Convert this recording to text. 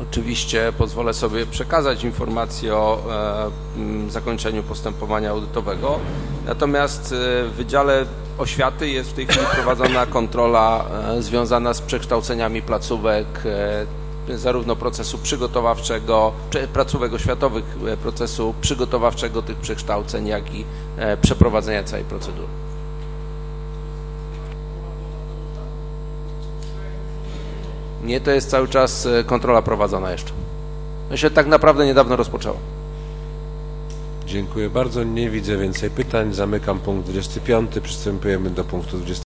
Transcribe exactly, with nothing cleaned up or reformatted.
Oczywiście pozwolę sobie przekazać informację o e, zakończeniu postępowania audytowego, natomiast w Wydziale Oświaty jest w tej chwili prowadzona kontrola e, związana z przekształceniami placówek, e, zarówno procesu przygotowawczego, placówek oświatowych, e, procesu przygotowawczego tych przekształceń, jak i e, przeprowadzenia całej procedury. Nie, to jest cały czas kontrola prowadzona jeszcze. To się tak naprawdę niedawno rozpoczęło. Dziękuję bardzo. Nie widzę więcej pytań. Zamykam punkt dwudziesty piąty. Przystępujemy do punktu dwudziestego.